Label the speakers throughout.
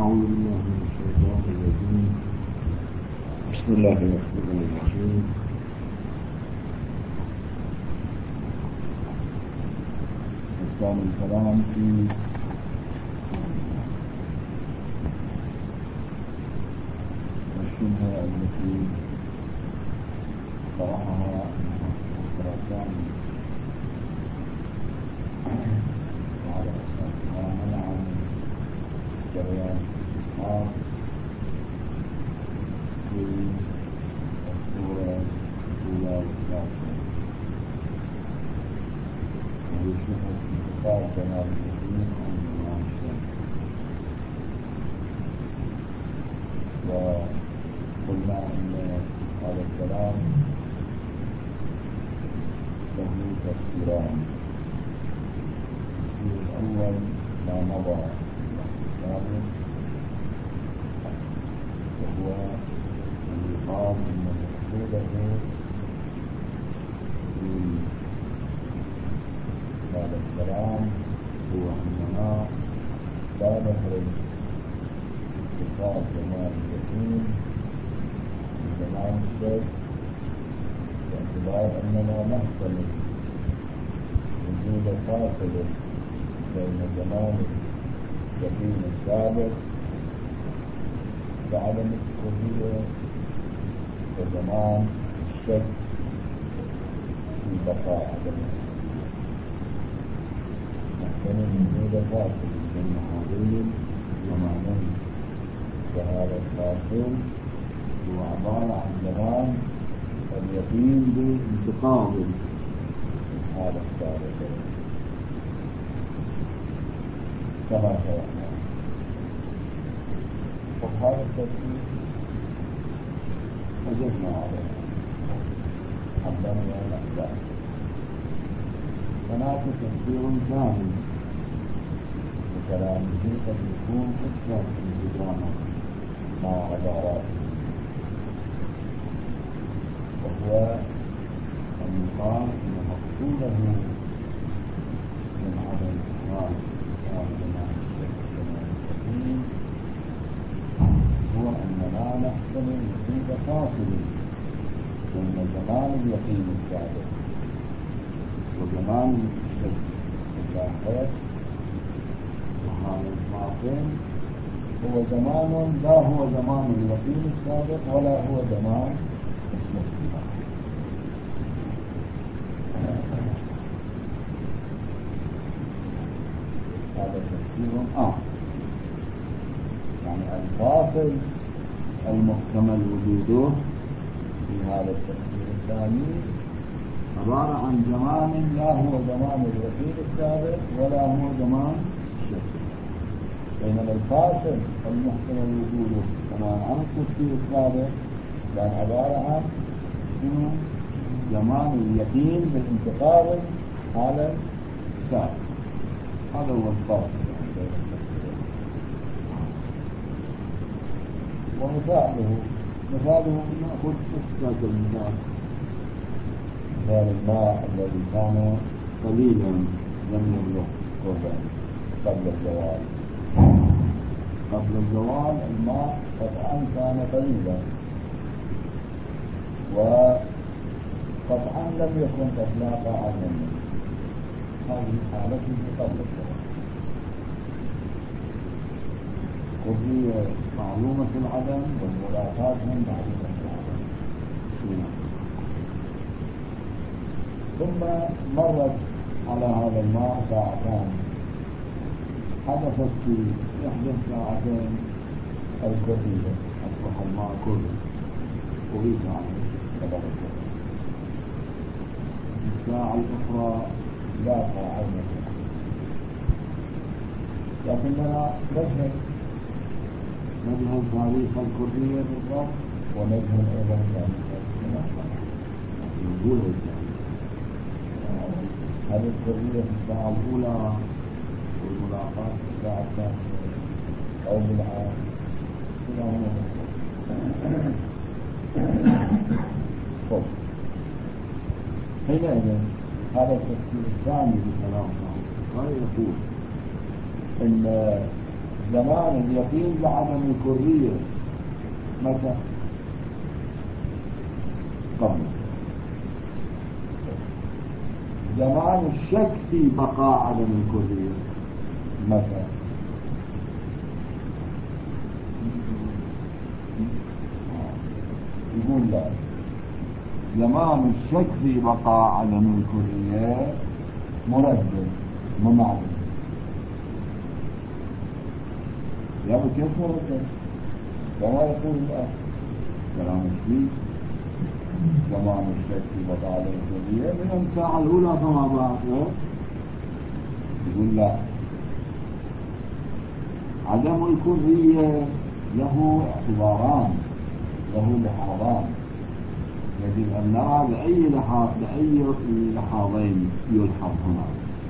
Speaker 1: أعوذ بالله من الشيطان الرجيم. بسم الله الرحمن الرحيم. كان الكلام في الشبهة التي طرحها الخراساني وعلى أساسها منع جريان الإسحاق في الصورة الأولى والثالثة، وهي شبهة انتقال جمال الدين عن جمال الشمس. وقلنا أن هذا الكلام له تفسيران. التفسير الأول ما مضى الثاني، وهو أن يقال أن مقصوده في هذا الكلام هو أننا لا نخرج اتخاذ جمال اليقين من جمال الشيء، باعتبار أننا نحتمل وجود فاصل بين زمان اليقين السابق بعدم الكلية وزمان الشك في بقاء عدم نحتمل وجود فاصل بين هذين الزمانين، وهذا الفاصل هو عبارة عن زمان اليقين بانتقاض هذا السابق كما شرحنا. وهذا التفسير وجدنا عليه حبا ونحبا. هناك تفسير ثاني لكلامه قد يكون أكثر انسجاما مع عباراته، وهو أن يقال أن مقصوده من عدم إخراج جمال الشيخ جمال اليقين هو أننا نحتمل وجود فاصل بين زمان اليقين السابق وزمان الشك اللاحق، وهذا الفاصل هو زمان لا هو زمان اليقين السابق ولا هو زمان الشك اللاحق. هذا تفسير آخر، يعني الفاصل المحتمل وجوده في هذا التفسير الثاني عبارة عن زمان لا هو زمان اليقين السابق ولا هو زمان الشك، بينما الفاصل المحتمل وجوده كما عن التفسير السابق كان عبارة عن زمان اليقين بالانتقال على السابق. هذا هو الفاصل بين التفسيرين. ومثاله نأخذ أساسا المثال الماء الذي كان قليلا لم يبلغ قبل الزوال. قبل الزوال الماء قطعا كان قليلا، وقطعا لم يكن إطلاق عنه. هذه حالته قبل الزوال. قضية معلومة العدم والملاقات من معلومة العدم. ثم مرت على هذا الماء ساعتان، حدثت في إحدى الساعتين الكثيرة، أصبح الماء كله وغيث عنه تبرك. في الساعة الأخرى لاقى عينه، لكننا نجهل تاريخ الكلية بالضبط، ونجهل أيضا تاريخ المناطق. نقول هذه الكلية في الساعة الأولى والملاقات في الساعة الثانية أو بالعام إلى هنا. حينئذ هذا التفسير الثاني لكلامنا، وهو يقول إن زمان اليقين بعدم الكرية متى؟ قبل. زمان الشك في بقاء عدم الكرية متى؟ يقول لا، زمان الشك في بقاء عدم الكرية مردد ممعدد. يا أبو كيف مردد؟ كما يقول الآن كلام شديد. زمان الشك في بقاء عدم الكرية من الساعة الأولى فما بعد. يقول لا، عدم الكرية له اعتباران، له لحاظان، يجب أن نرى بأي لحاظين يلحظ هنا.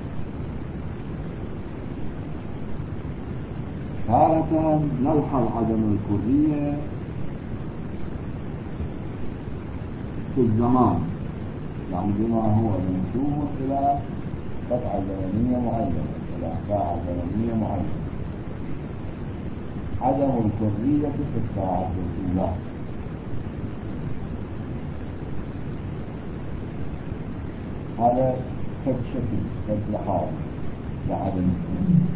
Speaker 1: تارة نلحظ عدم الكرية في الزمان، يعني بما هو منسوب إلى قطعة زمنية معينة، إلى ساعة زمنية معينة. عدم الكرية في الساعة الأولى، هذا قد شكل قد لحاظ لعدم الكرية.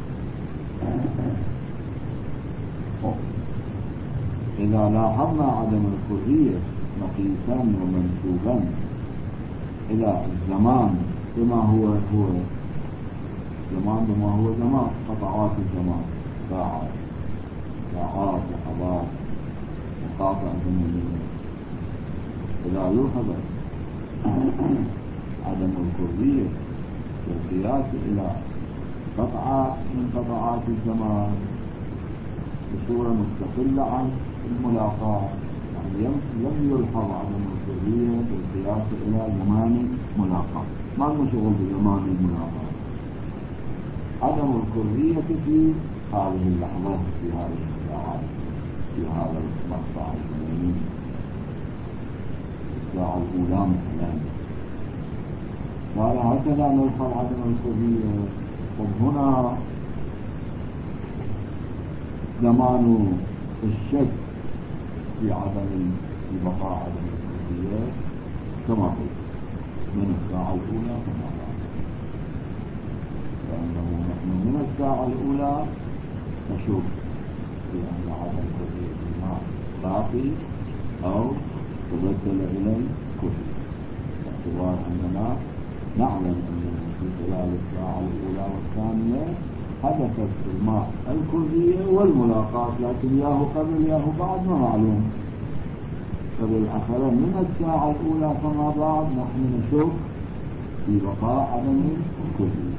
Speaker 1: إذا لاحظنا عدم الكرية مقيسا ومنسوبا إلى الزمان بما هو زمان، بما هو زمان قطعات الزمان، ساعات لحظات مقاطع زمنية. إذا لوحظ عدم الكرية بالقياس إلى قطعة من قطعات الزمان بصورة مستقلة عن الملاقاة، يعني لم يلحظ عدم الكرية بالقياس إلى زمان الملاقاة، ما المشغول بزمان الملاقاة. عدم الكرية في هذه اللحظة، في هذه الساعة، في هذا المقطع الزمني، الساعة الأولى مثلا، قال هكذا نلحظ عدم الكرية. هنا زمان الشك في بقاء عدم الكرية كما هو من الساعة الأولى كما بعد، لأنه نحن من الساعة الأولى نشوف بأن عدم كرية الماء باقي أو تبدل إلى الكرية، باعتبار أننا نعلم أن في خلال الساعة الأولى والثانية حدثت في الماء الكرية والملاقاة، لكن ياهو قبل ياهو بعد ما معلوم. فبالأخير من الساعة الأولى فما بعد نحن نشوف في بقاء عدم الكرية،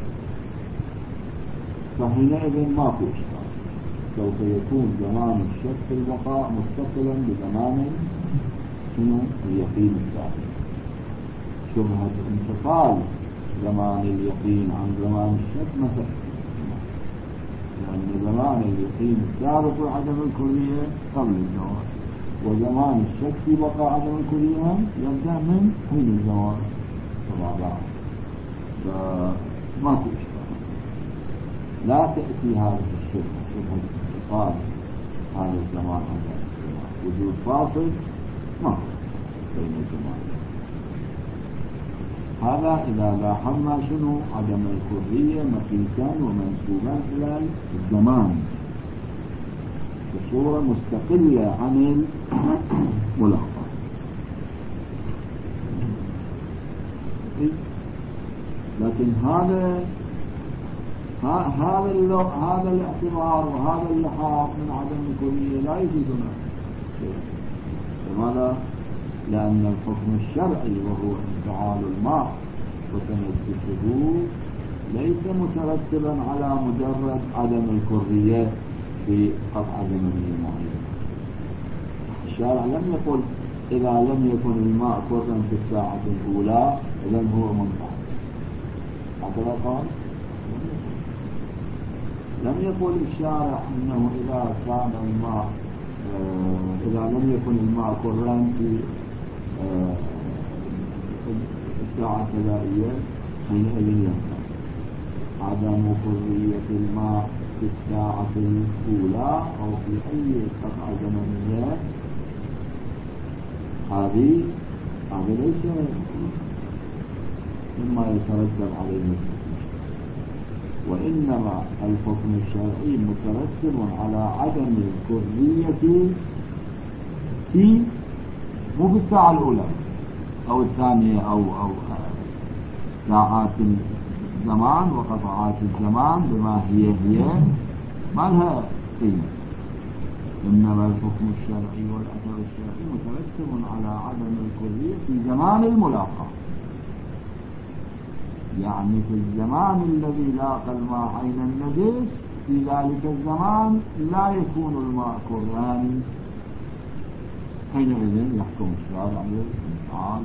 Speaker 1: فحينئذ ماكو إشكال، سوف يكون زمان الشك في البقاء متصلا بزمان شنو اليقين الثاني. شبهة انفصال زمان اليقين عن زمان الشك مثلا، لأن زمان اليقين السابق وعدم الكرية قبل الزواج، وزمان الشك في بقاء عدم الكرية يبدأ من حين الزواج فما بعد، فماكو إشكال. لا تأتي هذه الشبهة، شبهة انفصال هذا الزمان عن ذلك الزمان، وجود فاصل ماكو بين الزمان. هذا إذا لاحظنا شنو عدم الكرية مقيسا ومنسوبا إلى الزمان بصورة مستقلة عن الملاحظة. لكن هذا الاعتبار وهذا اللحاظ من عدم الكرية لا يفيدنا. لماذا؟ لأن الحكم الشرعي وهو انفعال الماء وتنجسه ليس مترتبا على مجرد عدم الكرية في قطعة زمنية معينة. الشارع لم يقل إذا لم يكن الماء كرا في الساعة الأولى إذا هو منفعل، هكذا قال؟ لم يقل الشارع أنه إذا كان الماء إذا لم يكن الماء كرا في الساعة الفلانية حينئذ ينفع. عدم كرية الماء في الساعة الأولى أو في أي قطعة زمنية، هذا ليس مما يترتب عليه الحكم الشرعي، وإنما الحكم الشرعي مترتب على عدم الكرية في مو في الساعة الأولى أو الثانية أو ساعات الزمان وقطعات الزمان بما هي ما لها قيمة، إنما الحكم الشرعي والأثر الشرعي مترتب على عدم الكرية في زمان الملاقاة. يعني في الزمان الذي لاقى الماء عين النجس، في ذلك الزمان لا يكون الماء كران، حينئذ يحكم الشارع بالانفعال.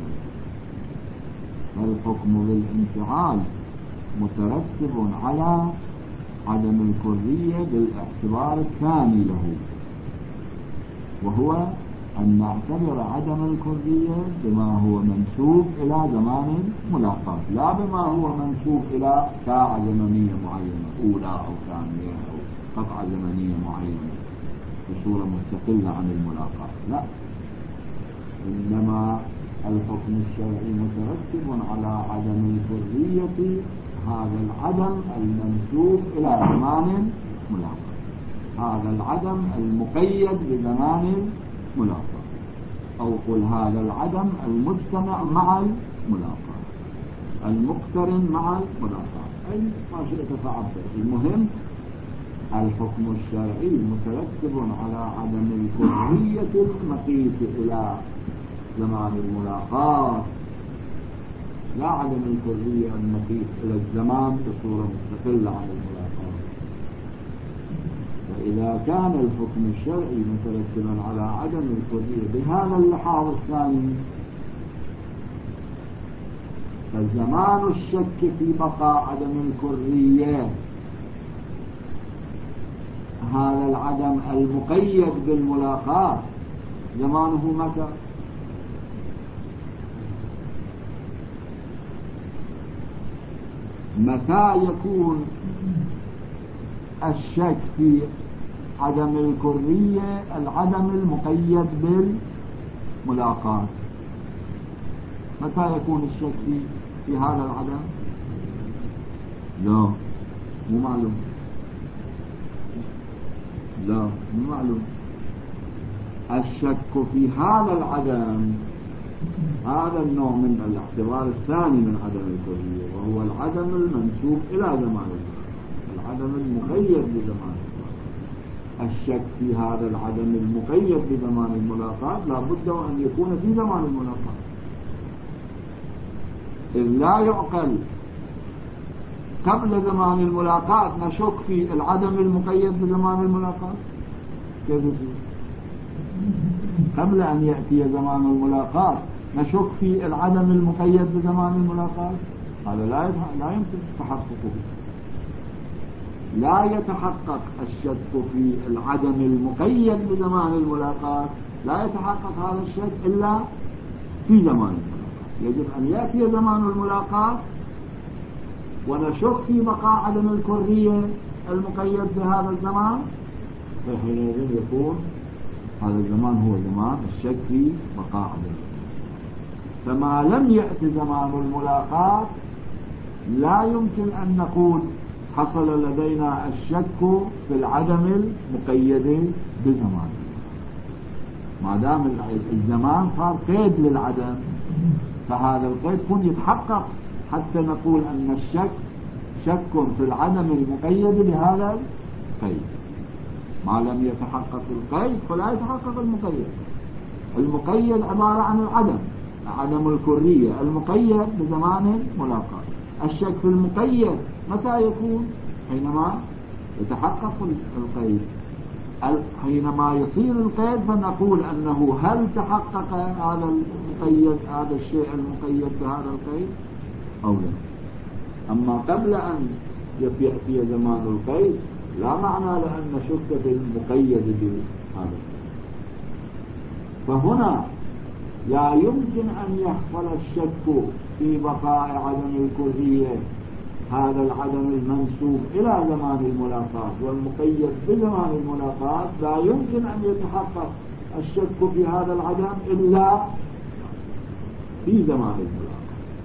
Speaker 1: فالحكم بالانفعال مترتب على عدم الكرية بالاعتبار الثاني له، وهو أن نعتبر عدم الكرية بما هو منسوب إلى زمان الملاقاة، لا بما هو منسوب إلى ساعة زمنية معينة أولى أو ثانية أو قطعة زمنية معينة بصورة مستقلة عن الملاقاة، لا، إنما الحكم الشرعي مترتب على عدم الكرية، هذا العدم المنسوب إلى زمان الملاقاة، هذا العدم المقيد بزمان الملاقاة، أو قل هذا العدم المجتمع مع الملاقاة، المقترن مع الملاقاة، أي ما شئت فعبر. المهم الحكم الشرعي مترتب على عدم الكرية المقيت إلى زمان الملاقاة، لا عدم الكرية المقيت إلى الزمان بصورة مستقلة عن الملاقاة. فإذا كان الحكم الشرعي مترتبا على عدم الكرية بهذا اللحاظ الثاني، فزمان الشك في بقاء عدم الكرية، هذا العدم المقيد بالملاقاة، زمانه متى؟ متى يكون الشك في عدم الكرية العدم المقيد بالملاقاة؟ متى يكون الشك في هذا العدم؟ لا، مو معلوم، لا مو معلوم. الشك في هذا العدم، هذا النوع من الاعتبار الثاني من عدم الكرية، وهو العدم المنسوب إلى زمان الملاقاة، العدم المقيد بزمان الملاقاة. الشك في هذا العدم المقيد بزمان الملاقاة لا بد أن يكون في زمان الملاقاة، إذ لا يعقل قبل زمان الملاقاة نشك في العدم المقيد بزمان الملاقاة. كيف يصير؟ قبل أن يأتي زمان الملاقاة نشك في العدم المقيد بزمان الملاقاة، هذا لا يمكن تحققه. لا يتحقق الشك في العدم المقيد بزمان الملاقاة، لا يتحقق هذا الشك إلا في زمان الملاقاة. يجب أن يأتي زمان الملاقاة ونشك في بقاء عدم الكرية المقيد بهذا الزمان، فحينئذ يكون هذا الزمان هو زمان الشك في بقاء عدم الكرية. فما لم يأتي زمان الملاقاة لا يمكن أن نقول حصل لدينا الشك في العدم المقيد بزمان. ما دام الزمان صار قيد للعدم، فهذا القيد يكون يتحقق حتى نقول أن الشك شك في العدم المقيد بهذا القيد. ما لم يتحقق القيد فلا يتحقق المقيد. المقيد عبارة عن العدم، عدم الكرية المقيد بزمان الملاقاة. الشك في المقيد متى يكون؟ حينما يتحقق القيد. حينما يصير القيد فنقول أنه هل تحقق هذا المقيد، هذا الشيء المقيد بهذا القيد أو لا. أما قبل أن يأتي زمان القيد لا معنى لأن نشك في المقيد بهذا القيد. فهنا لا يمكن أن يحصل الشك في بقاء عدم الكرية هذا العدم المنسوب إلى زمان الملاقاة والمقيد بزمان الملاقاة لا يمكن أن يتحقق الشك في هذا العدم إلا في زمان الملاقاة.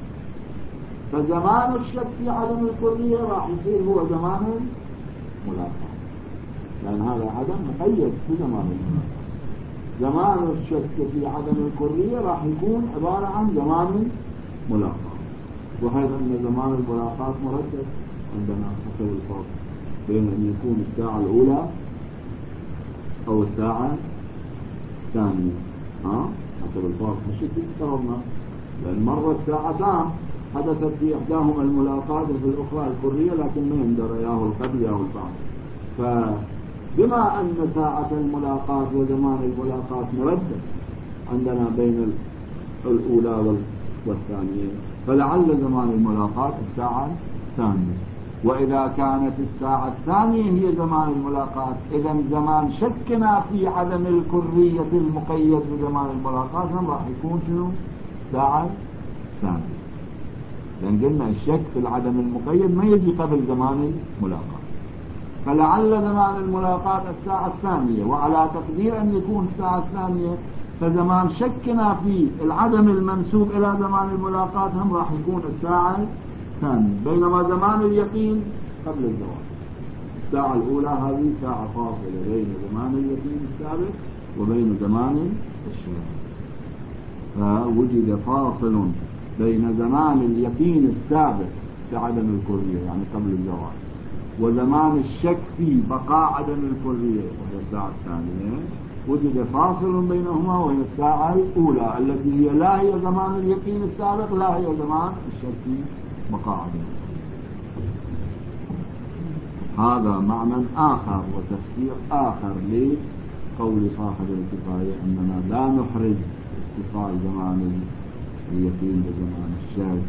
Speaker 1: فزمان الشك في عدم الكلية راح يصير هو زمان الملاقاة، لأن هذا عدم مقيد بزمان الملاقاة. زمان الشك في عدم الكلية راح يكون عبارة عن زمان الملاقاة، وهذا أن زمان الملاقاة مردد عندنا حسب الفرق بين أن يكون الساعة الأولى أو الساعة الثانية، حسب الفرق. مش افترضنا لأن مرة ساعتان حدثت في إحداهما الملاقاة وفي الأخرى الكلية، لكن ما يندر ياه القبل ياه البعض. فبما أن ساعة الملاقاة وزمان الملاقاة مردد عندنا بين الأولى والثانية، فلعل زمان الملاقاة الساعة الثانية. وإذا كانت الساعة الثانية هي زمان الملاقاة، إذا زمان شكنا في عدم الكرية المقيد بزمان الملاقاة هم راح يكون شنو؟ الساعة الثانية، لأن قلنا الشك في العدم المقيد ما يجي قبل زمان الملاقاة. فلعل زمان الملاقاة الساعة الثانية، وعلى تقدير أن يكون الساعة الثانية فزمان شكنا في العدم المنسوب إلى زمان الملاقاة هم راح يكون الساعة الثانية، بينما زمان اليقين قبل الزواج. الساعة الأولى هذه ساعة فاصلة بين زمان اليقين السابق وبين زمان الشك، فوجد فاصل بين زمان اليقين السابق في عدم الكلية يعني قبل الزواج وزمان الشك في بقاء عدم الكلية وهي الساعة الثانية. وجد فاصل بينهما وهي الساعة الأولى التي هي لا هي زمان اليقين السابق لا هي زمان الشك في بقاء عدم الكلية. هذا معنى آخر وتفسير آخر لقول صاحب الكفاية أننا لا نحرج اتصال زمان اليقين بزمان الشك.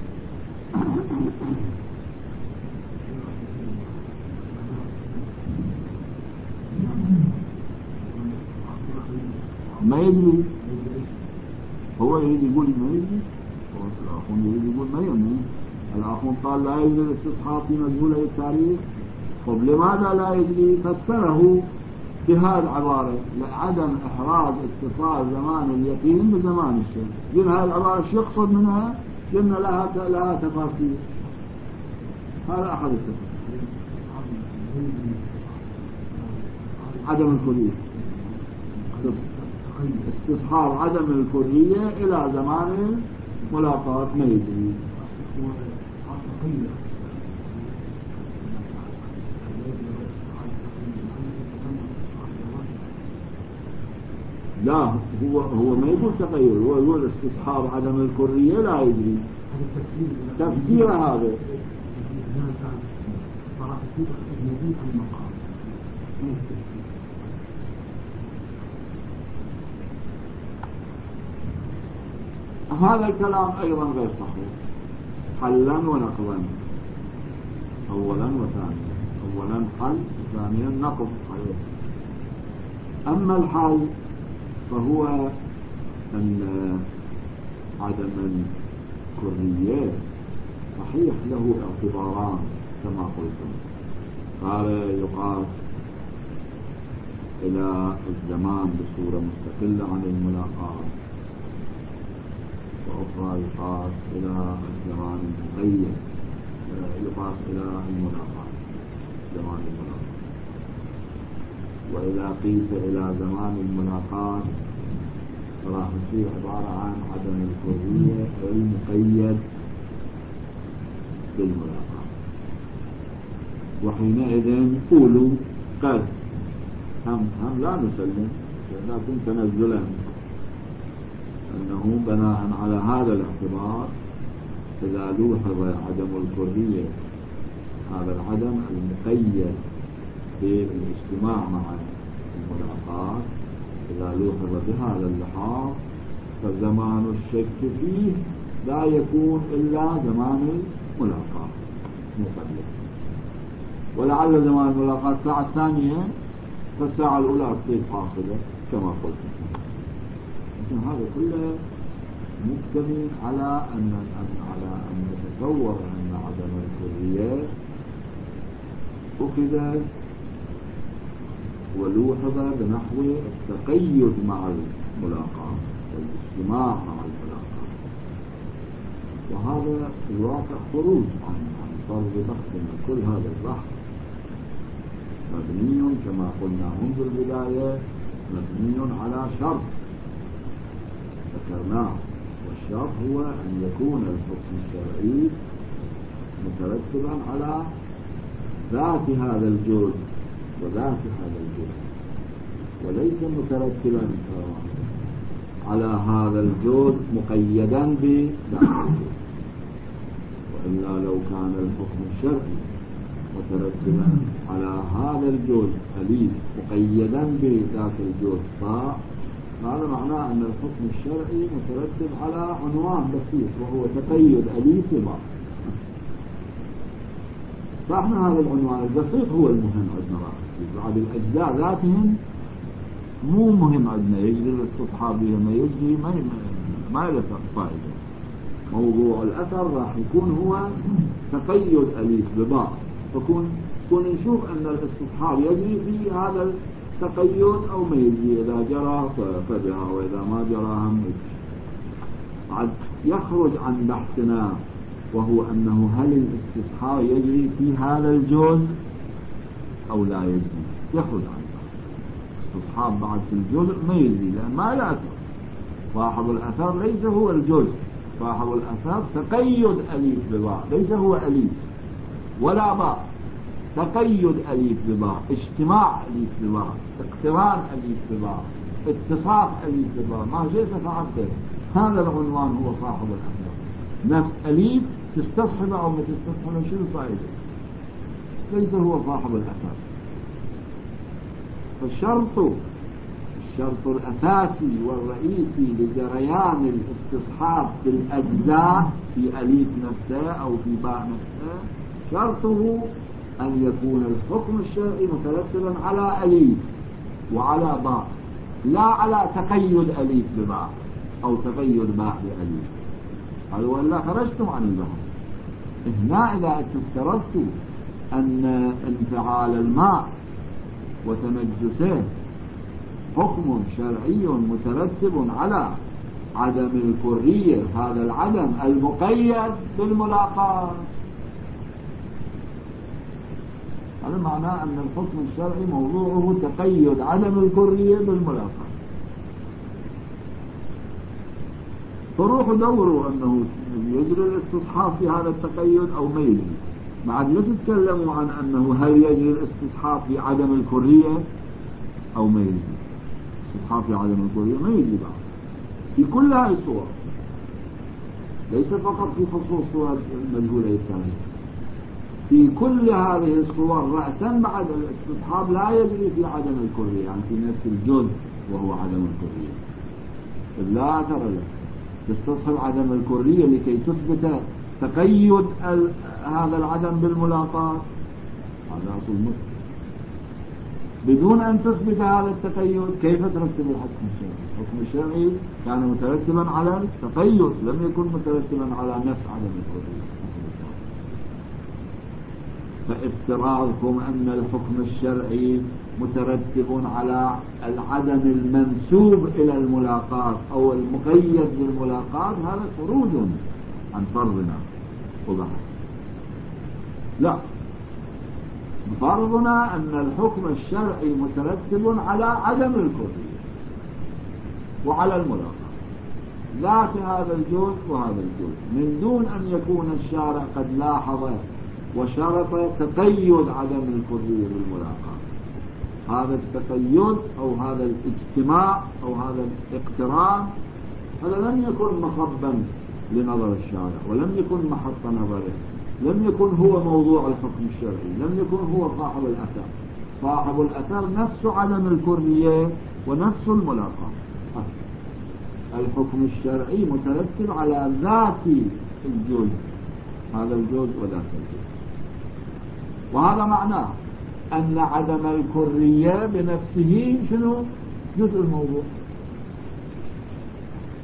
Speaker 1: ما يدري، هو يريد يقول ما يدري، الآخون يريد يقول ما يدري. الآخون قال لا يدري الاستصحاب في مجهولة التاريخ. طب لماذا لا يدري؟ فسره بهذه العبارة لعدم إحراز اتصال زمان اليقين بزمان الشك. قلنا هذه العبارة شو يقصد منها؟ قلنا لها تفاصيل. هذا أحد التفاصيل عدم الكلية، استصحاب عدم الكلية إلى زمان الملاقاة ما يجري. لا هو ما يقول تغير، هو يقول استصحاب عدم الكلية لا يجري. تفسير هذا هذا الكلام أيضا غير صحيح حلا ونقضا، أولا وثانيا. أولا حل وثانيا نقض عليه. أما الحل فهو أن عدم الكلية صحيح له اعتباران كما قلتم. قال يقاس إلى الزمان بصورة مستقلة عن الملاقاة، وأخرى يقاس إلى الزمان المقيد، يقاس إلى الملاقاة زمان الملاقاة. وإذا قيس إلى زمان الملاقاة راح يصير عبارة عن عدم الكلية المقيد بالملاقاة. وحينئذ قولوا قد هم لا نسلم، لكن تنزلا أنه بناء على هذا الاعتبار إذا لوحظ عدم الكلية هذا العدم المقيد بالاجتماع مع الملاقاة، إذا لوحظ بهذا اللحاظ فزمان الشك فيه لا يكون إلا زمان الملاقاة مقدم. ولعل زمان الملاقاة الساعة الثانية فالساعة الأولى تصير فاصلة كما قلت. لكن هذا كله مبتني على أن نتصور أن عدم الكرية أخذ ولوحظ بنحو التقيد مع الملاقاة والاجتماع مع الملاقاة، وهذا في الواقع خروج عن فرض بحثنا. كل هذا البحث مبني كما قلنا منذ البداية مبني على شرط ذكرناه، والشرط هو أن يكون الحكم الشرعي مترتبا على ذات هذا الجزء وذات هذا الجزء، وليس مترتبا على هذا الجزء مقيدا بذات الجزء. وإلا لو كان الحكم الشرعي مترتبا على هذا الجزء أليف مقيدا بذات الجزء باء، هذا معناه أن الحكم الشرعي مترتب على عنوان بسيط وهو تقيد أليف باء. فاحنا هذا العنوان البسيط هو المهم عندنا، بعد الأجزاء ذاتهم مو مهم عندنا، يجري الاستصحاب بها ما يجري ما له فائدة. موضوع الأثر راح يكون هو تقيد أليف بباء، فكون نشوف أن الاستصحاب يجري في هذا التقيد أو ما يجري، إذا جرى فبها وإذا ما جرى هم عاد يخرج عن بحثنا، وهو أنه هل الاستصحاب يجري في هذا الجزء أو لا يجري. يخرج عن الاستصحاب بعد في الجزء ما يجري، لأن ما له أثر. صاحب الأثر ليس هو الجزء، صاحب الأثر تقيد أليف بباء، ليس هو أليف ولا باء، تقيد أليف بباء، اجتماع أليف بباء، اقتران أليف بباء، اتصاف أليف بباء، ما شئت فعلته. هذا العنوان هو صاحب الأثر. نفس أليف تستصحب أو ما تستصحب شو الفائدة؟ ليس هو صاحب الأثر. فالشرط الأساسي والرئيسي لجريان الاستصحاب في الأجزاء في أليف نفسه أو في باء نفسه، شرطه أن يكون الحكم الشرعي مترتبا على أليف وعلى باء، لا على تقيد أليف بباء أو تقيد باء بأليف. هذا ولا خرجتم عن البحث. هنا إذا افترضت أن انفعال الماء وتنجسه حكم شرعي مترتب على عدم الكرية، هذا العدم المقيد بالملاقاة، هذا معناه أن الحكم الشرعي موضوعه تقيد عدم الكرية بالملاقاة. فروحوا دوروا أنه يجري الاستصحاب في هذا التقيد أو ما يجري. بعد لا تتكلموا عن أنه هل يجري الاستصحاب في عدم الكرية أو ما يجري. الاستصحاب في عدم الكرية ما يجري بعد في كل هذه الصور، ليس فقط في خصوص صور المجهولة الثانية، في كل هذه الصور رأسا بعد الاستصحاب لا يجري في عدم الكرية، يعني في نفس الجزء وهو عدم الكرية. لا ترى تستصحب عدم الكرية لكي تثبت تقيد هذا العدم بالملاقاة، هذا أصل مسلم. بدون أن تثبت هذا التقيد كيف ترتب الحكم الشرعي؟ الحكم الشرعي كان مترتبا على التقيد، لم يكن مترتبا على نفس عدم الكرية. فافتراضكم أن الحكم الشرعي مترتب على العدم المنسوب إلى الملاقاة أو المقيد بالملاقاة، هذا خروج عن فرضنا وبحث. لا، فرضنا أن الحكم الشرعي مترتب على عدم الكرية وعلى الملاقاة، لا في هذا الجزء وهذا الجزء، من دون أن يكون الشارع قد لاحظ وشرط تقيد عدم الكرية بالملاقاة. هذا التقيد أو هذا الاجتماع أو هذا الاقتران هذا لم يكن مصبا لنظر الشارع، ولم يكن محط نظره، لم يكن هو موضوع الحكم الشرعي، لم يكن هو صاحب الأثر. صاحب الأثر نفس عدم الكرية ونفس الملاقاة. الحكم الشرعي مترتب على ذات الجزء، هذا الجزء وذاك الجزء، وهذا معناه أن عدم الكرية بنفسه شنو؟ جزء الموضوع.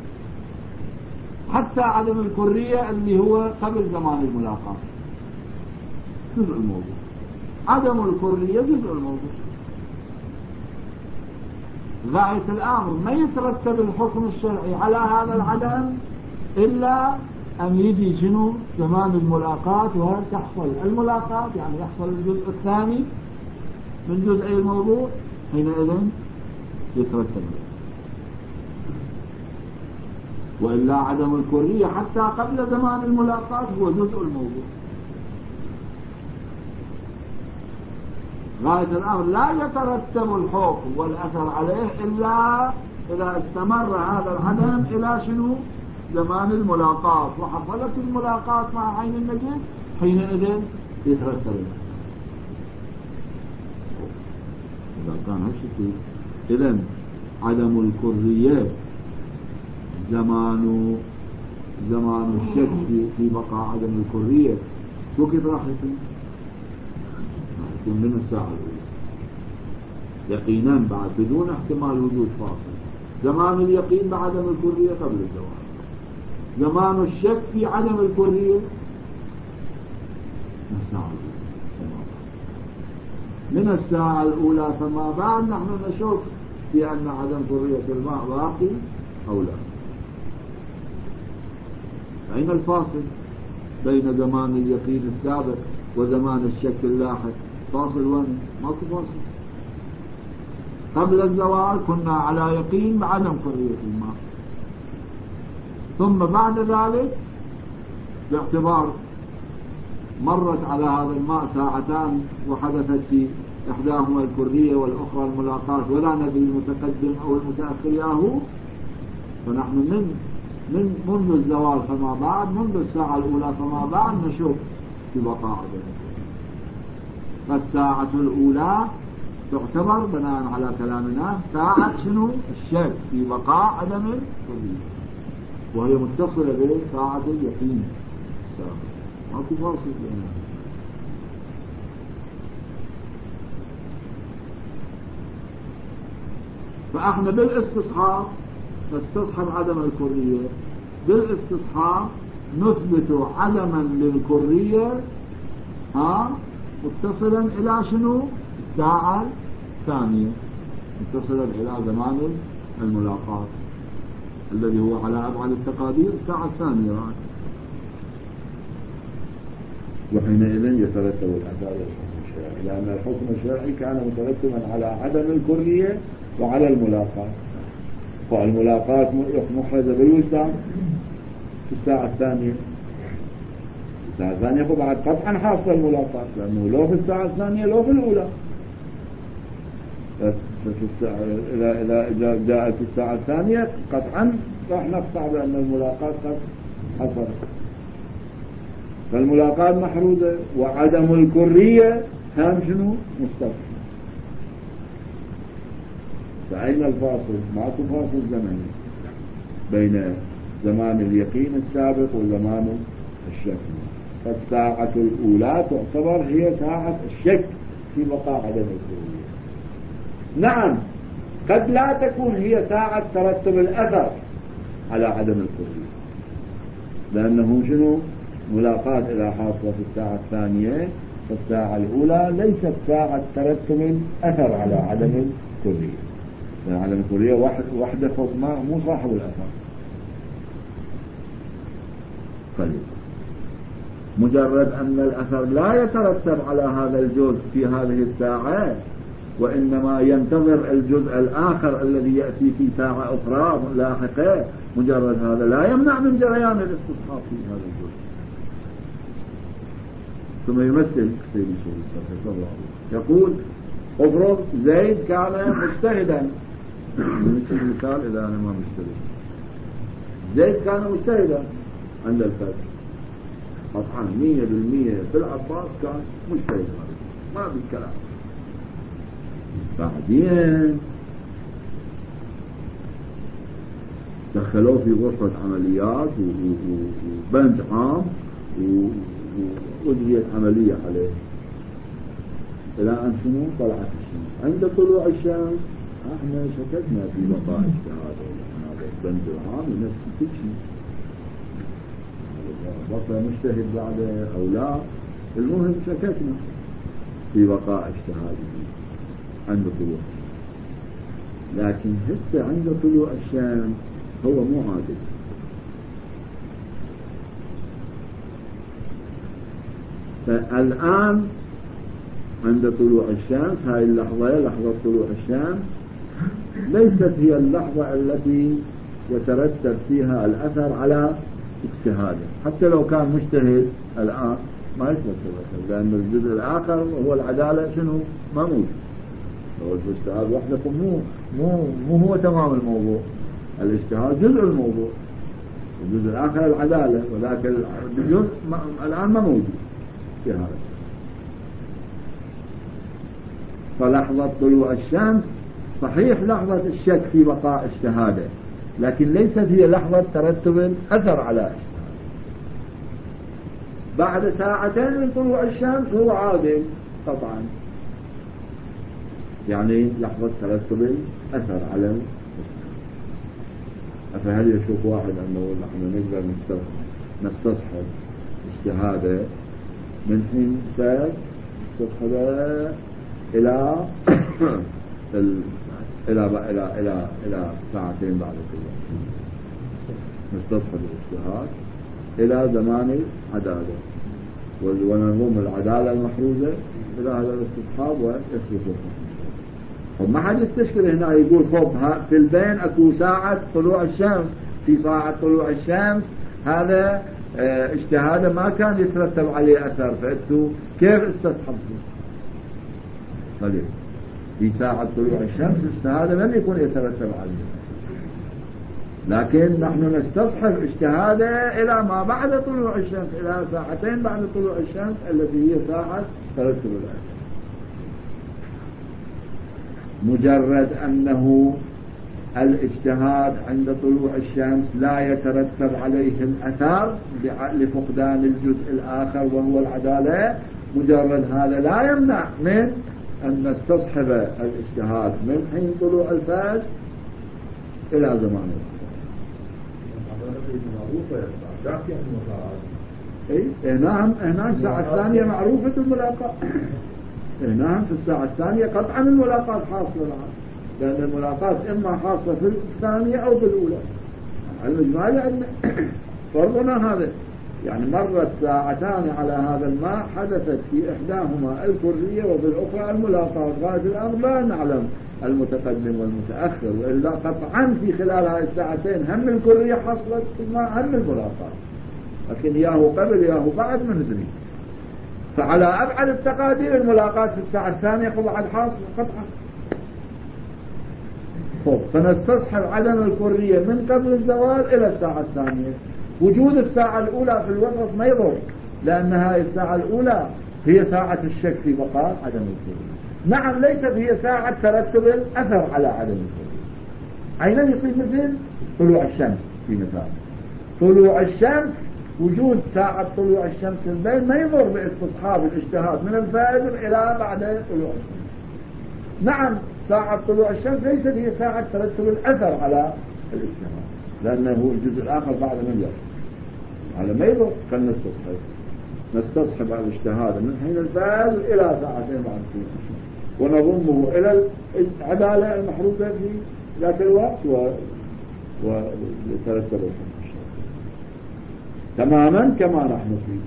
Speaker 1: حتى عدم الكرية اللي هو قبل زمان الملاقاة، جزء الموضوع، عدم الكلية جزء الموضوع. غاية الأمر ما يترتب الحكم الشرعي على هذا العدم إلا أن يجي شنو زمان الملاقات، وتحصل الملاقات يعني يحصل الجزء الثاني من جزء الموضوع، حينئذ يترتب. وإلا عدم الكلية حتى قبل زمان الملاقات هو جزء الموضوع. غاية الأمر لا يترتب الحكم والأثر عليه إلا إذا استمر هذا العدم إلى شنو زمان الملاقات، وحصلت الملاقات مع عين النجس، حينئذ يترتب. إذا كان هالشكل إذن عدم الكلية زمان الشك في بقاء عدم الكلية، وكيف راح يكون من الساعة الأولى يقينا بعد بدون احتمال وجود فاصل. زمان اليقين بعدم الكلية قبل الزواج، زمان الشك في عدم الكلية من الساعة الأولى فما بعد نحن نشك في أن عدم كلية الماء باقي أو لا. أين الفاصل بين زمان اليقين السابق وزمان الشك اللاحق؟ فاصل وين؟ ماكو فاصل. قبل الزواج كنا على يقين بعدم كلية الماء، ثم بعد ذلك باعتبار مرت على هذا الماء ساعتان وحدثت في إحداهما الكلية والأخرى الملاقات، ولا ندري المتقدم أو المتأخر ياهو، فنحن منذ الزواج فما بعد، منذ الساعة الأولى فما بعد نشوف في بقاء عدم الكلية. فالساعة الأولى تعتبر بناء على كلامنا ساعة شنو؟ الشك في بقاء عدم الكلية، وهي متصلة بساعة اليقين السابق، ماكو فاصل بينها. فاحنا بالاستصحاب نستصحب عدم الكلية، بالاستصحاب نثبت عدما للكلية متصلا الى شنو؟ الساعة الثانية، متصلا الى زمان الملاقات الذي هو على أبعد التقادير الساعة الثانية بعد. وحينئذ يترتب الأثر الحكم الشرعي، لأن الحكم الشرعي كان مترتبا على عدم الكلية وعلى الملاقات، فالملاقات محرزة بالوسع في الساعة الثانية. الساعة الثانية بعد قطعا حاصل الملاقات، لأنه لو في الساعة الثانية لو في الأولى. إذا جاءت الساعة الثانية قطعا راح نقطع بأن الملاقات قد حصلت، فالملاقات محروزة، وعدم الكلية هم شنو؟ مستقيم. فأين الفاصل؟ ماكو فاصل زمني بين زمان اليقين السابق وزمان الشك. فالساعة الأولى تعتبر هي ساعة الشك في بقاء عدم الكلية. نعم قد لا تكون هي ساعة ترتب الأثر على عدم الكلية، لأنه شنو؟ ملاقات إلى حاصلة في الساعة الثانية، فالساعة الأولى ليست ساعة ترتب الأثر على عدم الكلية، لأن عدم الكلية وحده فوق ما مو صاحب الأثر. طيب مجرد أن الأثر لا يترتب على هذا الجزء في هذه الساعة، وإنما ينتظر الجزء الآخر الذي يأتي في ساعة أخرى لاحقة، مجرد هذا لا يمنع من جريان الاستصحاب في هذا الجزء. ثم يمثل سيدي الشريف يقول افرض زيد كان مجتهدا، نمثل مثال إذا أنا ما مجتهد. زيد كان مجتهدا عند الفتح قطعا 100% في العباس كان مجتهد، ما في كلام. بعدين دخلوه في غرفة عمليات وبنج عام وأجريت عملية عليه إلى أن شنو؟ طلعت الشمس. عند طلوع الشمس احنا شككنا في بقاء اجتهاده، هذا البنج العام نفس كل شيء بقى مجتهد بعده أو لا، المهم شككنا في بقاء اجتهاده عند طلوع، لكن هسه عند طلوع الشمس هو مو عادل. فالآن عند طلوع الشمس هاي اللحظة، لحظة طلوع الشمس، ليست هي اللحظة التي يترتب فيها الأثر على اجتهاده. حتى لو كان مجتهد الآن ما يترتب أثر، لأن الجزء الآخر وهو العدالة شنو ما موجود. لو الاجتهاد وحده مو هو تمام الموضوع، الاجتهاد جزء الموضوع، الجزء الآخر العدالة، ولكن الجزء الآن ما موجود في هذا. فلحظة طلوع الشمس صحيح لحظة الشك في بقاء اجتهاده، لكن ليست هي لحظة ترتب الأثر على اجتهاده. بعد ساعتين من طلوع الشمس هو عادل قطعا، يعني لحظة ترتب الأثر على الاجتهاد. فهل يشوف واحد أنه نحن نقدر نستصحب اجتهاده من حين فات نستصحبه إلى إلى ساعتين بعد الطلوع، نستصحب الاجتهاد إلى زمان العدالة، ونظم العدالة المحروزة إلى هذا الاستصحاب ويثبت الحكم. وما حد يستشكل هنا يقول خب في البين أكو ساعة طلوع الشمس، في ساعة طلوع الشمس هذا اجتهاده ما كان يترتب عليه أثر، فأنتوا كيف استصحبتوا؟ طيب في ساعة طلوع الشمس اجتهاده لم يكن يترتب عليه، لكن نحن نستصحب اجتهاده إلى ما بعد طلوع الشمس، إلى ساعتين بعد طلوع الشمس التي هي ساعة ترتب الأثر. مجرد أنه الاجتهاد عند طلوع الشمس لا يترتب عليه الأثر لفقدان الجزء الآخر وهو العدالة، مجرد هذا لا يمنع من أن نستصحب الاجتهاد من حين طلوع الفجر إلى زمان هنا الساعة الثانية معروفة الملاقاة، هنا في الساعة الثانية قطعا الملاقاة حاصلة الآن، لأن الملاقاة إما حاصلة في الثانية أو في الأولى. الإجمالي عندنا فرضنا هذا، يعني مرت ساعتان على هذا الماء حدثت في إحداهما الكرية وفي الأخرى الملاقاة، غاية الأمر لا نعلم المتقدم والمتأخر، وإلا قطعا في خلال هذه الساعتين هم الكرية حصلت هم الملاقاة، لكن ياهو قبل ياهو بعد ما ندري. فعلى أبعد التقادير الملاقاة في الساعة الثانية قطعا حاصلة قطعا. فنستصحب عدم الكرية من قبل الزوال إلى الساعة الثانية. وجود الساعة الأولى في الوسط ما يضر، لأن هذه الساعة الأولى هي ساعة الشك في بقاء عدم الكرية. نعم ليست هي ساعة ترتب الأثر على عدم الكرية. عينا يصير مثل طلوع الشمس، في مثال طلوع الشمس، وجود ساعة طلوع الشمس في البين ما يضر باستصحاب الاجتهاد من الفجر إلى بعد طلوع الشمس. نعم ساعة طلوع الشمس ليست هي ساعة ترتب الأثر على الاجتهاد، لأنه الجزء الآخر بعد من يصل، على ما يضر كان نستصحب الاجتهاد من حين الفجر إلى ساعتين بعد طلوع الشمس، ونضمه إلى العدالة المحروزة في ذاك الوقت ويترتب الحكم تماما كما نحن فيه.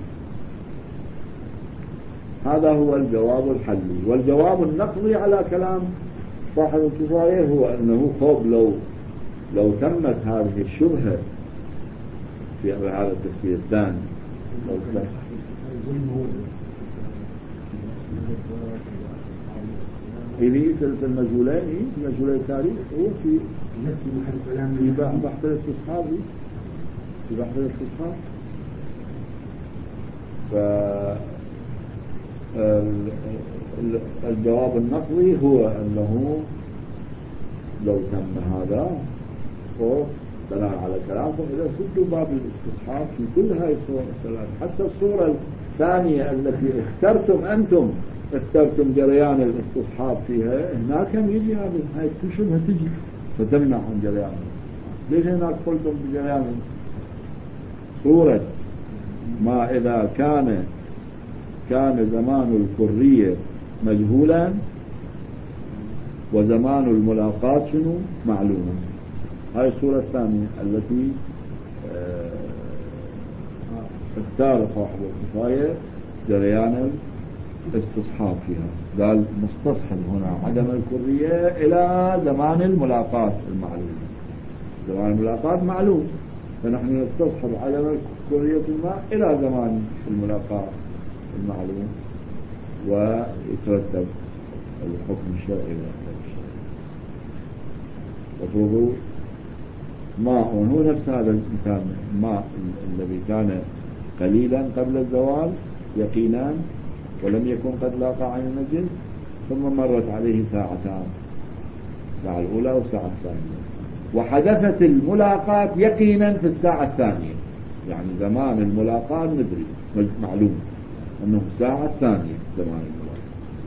Speaker 1: هذا هو الجواب الحلي. والجواب النقضي على كلام صاحب الكفاية هو أنه خوف لو تمت هذه الشبهة في هذا التفسير الثاني، إذا في المجهولين في مجهولي التاريخ هو في بحث الاستصحاب، في بحث الاستصحاب. الجواب النقضي هو أنه لو تم هذا بناء على كلامكم إذا سدوا باب الاستصحاب في كل هاي الصور الثلاث، حتى الصورة الثانية التي اخترتم جريان الاستصحاب فيها، هناك يجي هاي كل شبهة تجي فتمنع عن جريان. ليش هناك قلتم بجريان صورة ما إذا كان كان زمان الكرية مجهولا وزمان الملاقاة شنو معلوما. هاي الصورة الثانية التي اختار صاحب الكفاية جريان الاستصحاب فيها. قال مستصحب هنا عدم الكرية إلى زمان الملاقاة المعلوم. زمان الملاقاة معلوم، فنحن نستصحب عدم الكرية الماء إلى زمان الملاقاة المعلوم، ويترتب الحكم الشرعي والأحكام الشرعي. وفوضوا ماء هو نفس هذا المثال، الماء الذي كان قليلا قبل الزوال يقينا ولم يكن قد لاقى عين النجس، ثم مرت عليه ساعتان، الساعة الأولى والساعة الثانية، وحدثت الملاقاة يقينا في الساعة الثانية. يعني زمان الملاقاة ندري معلوم أنه الساعة الثانية زمان الملاقاة.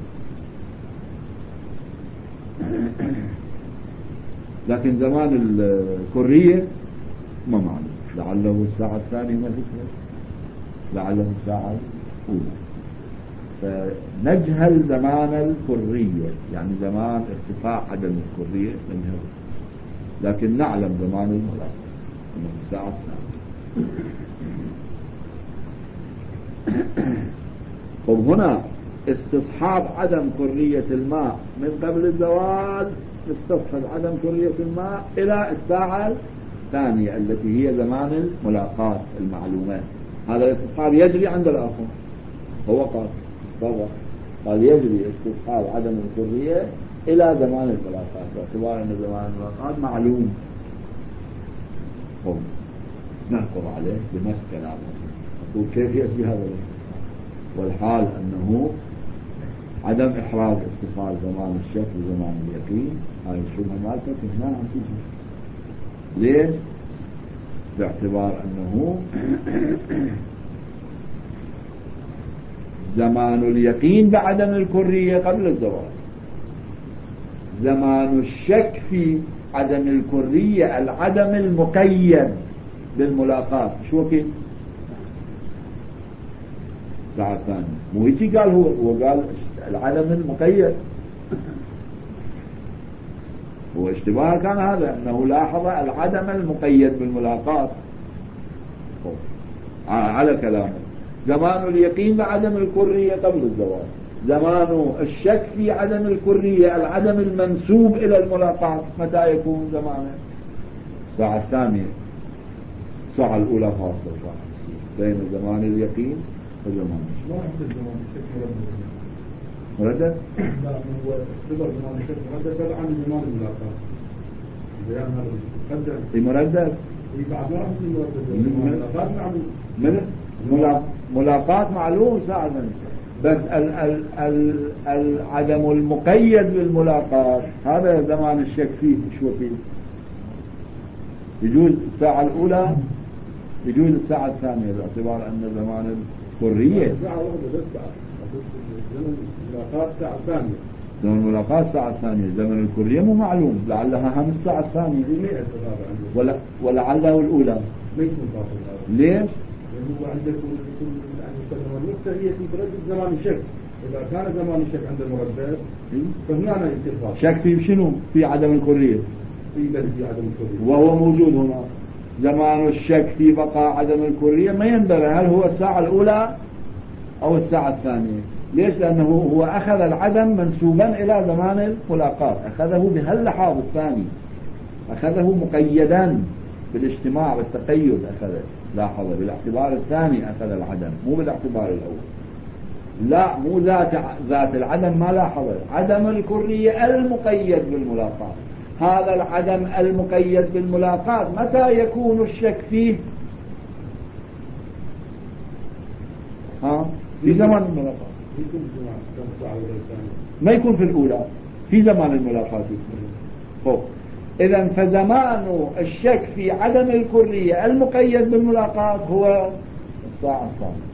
Speaker 1: لكن زمان الكرية ما معلوم، لعله الساعة الثانية ما فكرة، لعله الساعة الأولى. فنجهل زمان الكرية يعني زمان ارتفاع عدم الكرية نجهل، لكن نعلم زمان الملاقاة أنه الساعة الثانية. طب هنا استصحاب عدم كرية الماء من قبل الزوال، استصحب عدم كرية الماء إلى الساعة الثانية التي هي زمان الملاقاة المعلومات. هذا الاستصحاب يجري عند الآخر. هو قال يجري استصحاب عدم الكرية إلى زمان الملاقاة باعتبار أن زمان الملاقاة معلوم. هم نحكم عليه بنفس كلامه، نقول كيف يأتي هذا الاستصحاب، والحال أنه عدم إحراز اتصال زمان الشك وزمان اليقين. هاي الشبهة مالتك هنا عم تيجي. ليش؟ باعتبار أنه زمان اليقين بعدم الكرية قبل الزوال، زمان الشك في عدم الكرية العدم المقيد بالملاقاة شو كيف؟ ساعة ثانية. مو هيك قال هو قال العدم المقيد. هو اشتباه كان هذا أنه لاحظ العدم المقيد بالملاقاة على كلامه. زمان اليقين بعدم الكرية قبل الزوال، زمان الشك في عدم الكرية العدم المنسوب إلى الملاقاة متى يكون زمانه؟ الساعة الثانية. الساعة الأولى فاصلة بين زمان اليقين وزمان الشك.
Speaker 2: ما يحدث زمان الشك
Speaker 1: مردد؟
Speaker 2: لا، هو اختبر زمان الشك مردد عن زمان الملاقاة. بيان هذا مقدم.
Speaker 1: مردد؟
Speaker 2: بعد ما راح مردد.
Speaker 1: من ملاقاة معلوم ساعدا، بس العدم المقيد بالملاقاة هذا زمان الشك فيه شو فيه. يجوز الساعة الأولى، يجوز الساعة الثانية باعتبار أن زمان الحرية.
Speaker 2: الساعة واحدة بس زمن الملاقاة الساعة الثانية.
Speaker 1: زمن الملاقاة الساعة الثانية، زمن الكرية مو معلوم، لعلها هم الساعة الثانية ولعله الأولى.
Speaker 2: ليش منفصل هذا؟
Speaker 1: ليش؟
Speaker 2: هو عندكم يعني النقطة هي في تردد زمان الشك. إذا كان زمان الشك عند المردد فهنا يصير
Speaker 1: شك في شنو؟ في عدم الكرية.
Speaker 2: في عدم الكرية
Speaker 1: وهو موجود هنا. زمان الشك في بقاء عدم الكرية ما ينبغي هل هو الساعة الأولى أو الساعة الثانية. ليش؟ لأنه هو أخذ العدم منسوبا إلى زمان الملاقاة، أخذه بهاللحاظ الثاني، أخذه مقيدا بالاجتماع والتقيد، أخذه لاحظ بالاعتبار الثاني أخذ العدم مو بالاعتبار الأول. لا مو ذات العدم ما لاحظ عدم الكرية المقيد بالملاقاة. هذا العدم المقيد بالملاقاة متى يكون الشك فيه؟ في زمان الملاقاة، ما يكون في الأولى، في زمان الملاقاة يكون. إذن فزمان الشك في عدم الكرية المقيد بالملاقاة هو الساعة الثانية.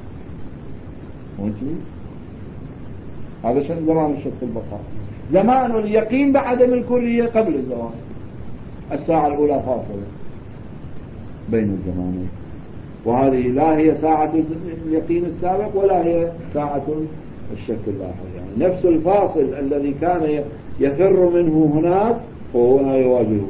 Speaker 1: هذا زمان الشك في البقاء. زمان اليقين بعدم الكرية قبل الزوال، الساعة الأولى فاصلة بين الزمانين. وهذه لا هي ساعة اليقين السابق ولا هي ساعة الشك اللاحق، يعني نفس الفاصل الذي كان يفر منه هناك وهو هنا يواجهه.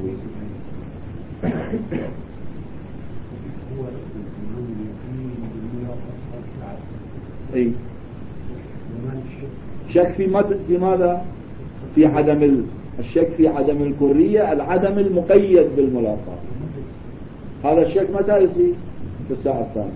Speaker 1: اي شك في ماذا؟ في عدم الشك في عدم الكرية، العدم المقيد بالملاقاة. هذا الشك متى يصير؟ في الساعة الثانية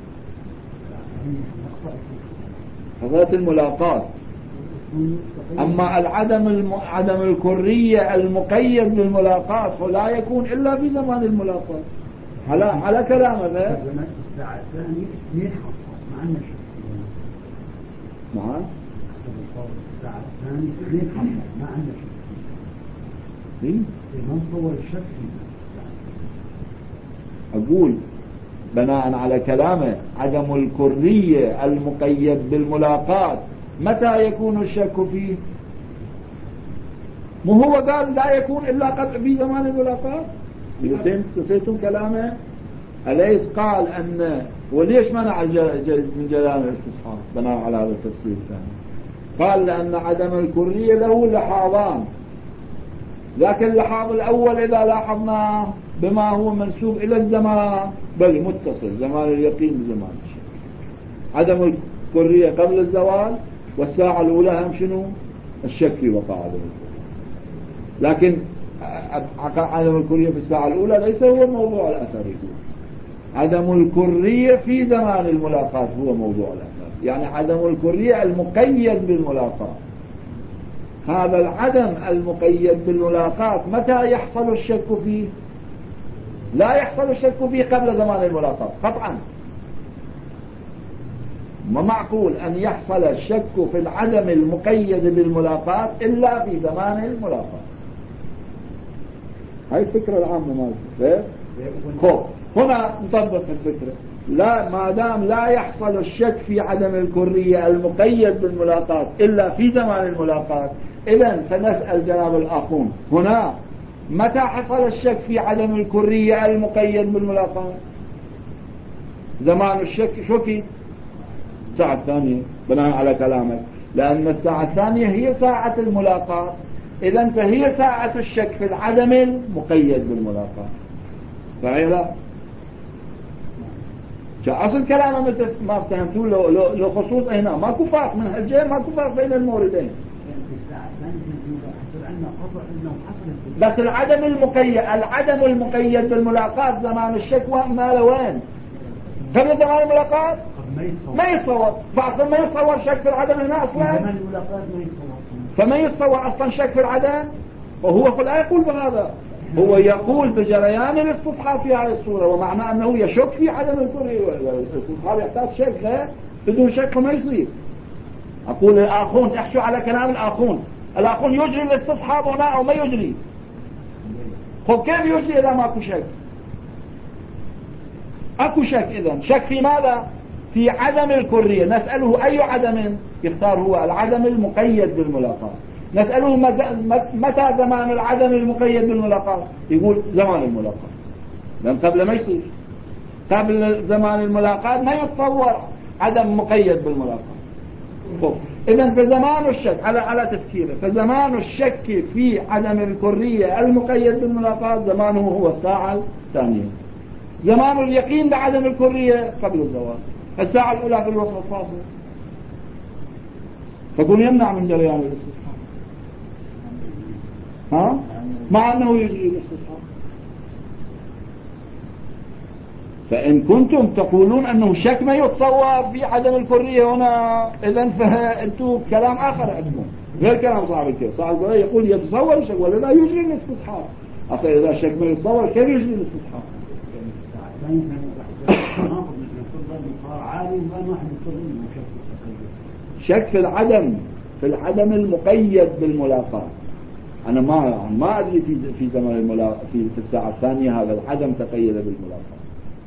Speaker 1: حصلت الملاقاة. أما عدم الكرية المقيد بالملاقاة فلا يكون إلا في زمان الملاقاة على كلام هذا.
Speaker 3: الساعة الثانية اثنين حصل مع النشر
Speaker 1: نعم
Speaker 3: الساعة الثانية اثنين حصل مع النشر من صور الشك.
Speaker 1: أقول بناء على كلامه عدم الكرية المقيد بالملاقاة متى يكون الشك فيه؟ مو هو قال لا يكون إلا قد في زمان الملاقاة؟ نسيتم كلامه؟ أليس قال أن وليش منع من جلال الاستصحاب بناء على هذا التفسير الثاني؟ قال لأن عدم الكرية له لحاظان، لكن اللحاظ الأول إذا لاحظناه بما هو منسوب إلى الزمان بل متصل زمان اليقين بزمان الشك. عدم الكرية قبل الزوال والساعة الأولى هم شنو؟ الشك في وقع عدم الكرية، لكن عدم الكرية في الساعة الأولى ليس هو الموضوع الأثري. عدم الكرية في زمان الملاقاة هو موضوع الأثر، يعني عدم الكرية المقيد بالملاقاة. هذا العدم المقيد بالملاقاة متى يحصل الشك فيه؟ لا يحصل الشك فيه قبل زمان الملاقاة قطعا. ما معقول أن يحصل الشك في العدم المقيد بالملاقاة إلا في زمان الملاقاة. هاي الفكرة العامة مالك. هنا نطبق الفكرة. لا ما دام لا يحصل الشك في عدم الكرية المقيد بالملاقاة إلا في زمان الملاقاة، إذن فنسأل جناب الأخون هنا متى حصل الشك في عدم الكرية المقيد بالملاقاة؟ زمان الشك شكي الساعة الثانية بناء على كلامك، لأن الساعة الثانية هي ساعة الملاقاة، إذن فهي ساعة الشك في العدم المقيد بالملاقاة. صحيح لا؟ أصل كلامه ما فهمتوا لو خصوص هنا ماكو فرق من هالجهة، ماكو فرق بين الموردين. بس العدم المقيد بالملاقاة زمان الشك ما له وين؟ قبل زمان الملاقاة ما يتصور، فأصلا ما يتصور شك في العدم هنا أصلا، فما يتصور أصلا شك في العدم. وهو لا يقول بهذا، هو يقول بجريان الاستصحاب في هذه الصورة، ومعنى أنه يشك في عدم الكرية. الاستصحاب يحتاج شك، بدون شك ما يصير. أقول الآخون احشوا على كلام الآخون يجري الاستصحاب هنا أو ما يجري؟ خب كيف يجري إذا ماكو شك؟ أكو شك. إذن شك في ماذا؟ في عدم الكرية. نسأله أي عدم؟ يختار هو العدم المقيد بالملاقاة. نسأله متى زمان العدم المقيد بالملاقاة؟ يقول زمان الملاقاة، لأن قبل ما يصير. قبل زمان الملاقاة ما يتصور عدم مقيد بالملاقاة. إذن فزمان الشك على تفكيره، فزمان الشك في عدم الكرية المقيد بالملاقاة زمانه هو الساعة الثانية. زمان اليقين بعدم الكرية قبل الزوال، الساعة الأولى في الوسط الفاصل، فكون يمنع من جريان الاستصحاب مع أنه يجري الاستصحاب. فإن كنتم تقولون أنه شك ما يتصور في عدم الكرية هنا، إذن فأنتم كلام آخر عندكم غير كلام صاحب الكيف. صاحب الكيف يقول يتصور الشك ولا لا يجري الاستصحاب. أصلا إذا شك ما يتصور كيف يجري الاستصحاب؟ شك في العدم المقيد بالملاقاة. أنا ما أدري في زمن الملاقاة في الساعة الثانية هذا العدم تقيد بالملاقاة،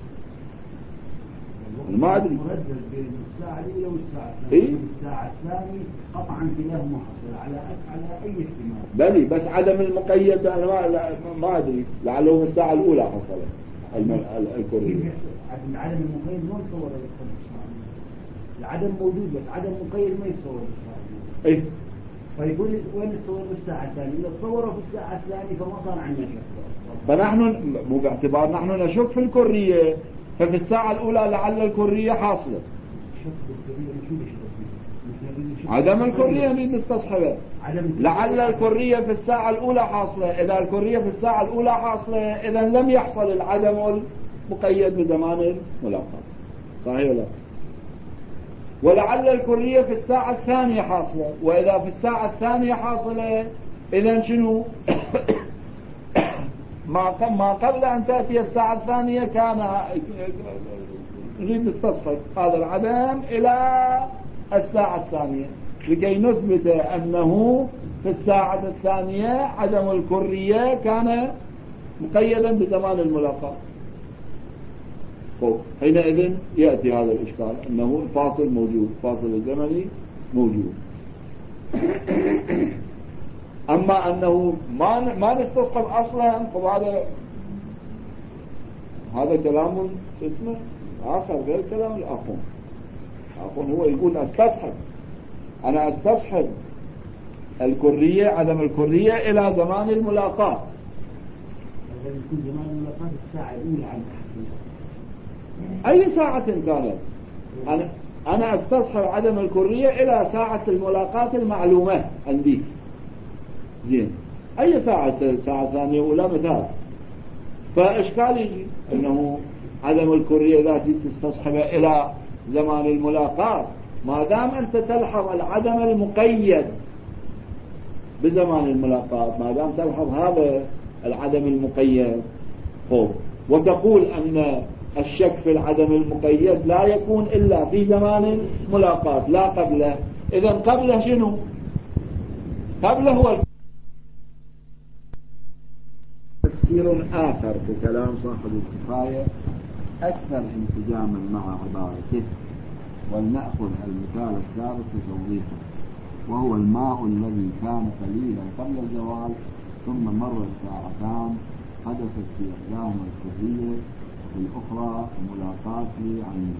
Speaker 1: أنا ما أدري.
Speaker 3: بين الساعة الأولى والساعة الثانية. الساعة الثانية قطعا كلاهما حصل على أي احتمال.
Speaker 1: بلي بس عدم المقيد أنا ما أدري، لعله الساعة الأولى حصل الكرية.
Speaker 3: العدم المقيد ما يتصور العدم موجود بس عدم مقيد ما يتصور.
Speaker 1: إيه
Speaker 3: فيقول وين الصور بالساعة الثانية؟ إذا تصوروا في الساعة الثانية فما صار عندنا شك.
Speaker 1: فنحن مو باعتبار نحن نشك في الكرية، ففي الساعة الأولى لعل الكرية حاصلة. عدم الكرية مين نستصحبه؟ لعل الكرية في الساعة الأولى حاصلة. إذا الكرية في الساعة الأولى حاصلة إذا لم يحصل العدم المقيد بزمان الملاقاة. صحيح ولا؟ ولعل الكرية في الساعة الثانية حاصلة، وإذا في الساعة الثانية حاصلة إذا شنو؟ ما قبل أن تأتي الساعة الثانية كان نريد نستصحب هذا العدم إلى الساعة الثانية لكي نثبت أنه في الساعة الثانية عدم الكرية كان مقيدا بزمان الملاقاة. حينئذ يأتي هذا الإشكال أنه الفاصل موجود، فاصل الزمني موجود. أما أنه ما نستصحب أصلا هذا كلام اسمه آخر غير كلام الآخر. هو يقول أنا أستصحب الكرية عدم الكرية إلى زمان الملاقاة.
Speaker 3: يكون زمان الملاقاة الساعة الأولى عن
Speaker 1: أي ساعة كانت. أنا أستصحب عدم الكرية إلى ساعة الملاقاة المعلومة عندي. زين أي ساعة ثانية أولى مثال. فإشكال يجي أنه عدم الكرية ذاتي تستصحبه إلى زمان الملاقاة ما دام أنت تلحظ العدم المقيد بزمان الملاقاة، ما دام تلحظ هذا العدم المقيد وتقول أن الشك في العدم المقيد لا يكون إلا في زمان الملاقاة لا قبله. إذن قبله شنو؟ قبله هو تفسير آخر في كلام صاحب الكفاية أكثر انسجاما مع عبارته. ولنأخذ المثال الثالث في توضيحه، وهو الماء الذي كان قليلا قبل الزوال ثم مرت ساعتان حدثت في إحداهما الكرية وفي الأخرى ملاقاة لعينه.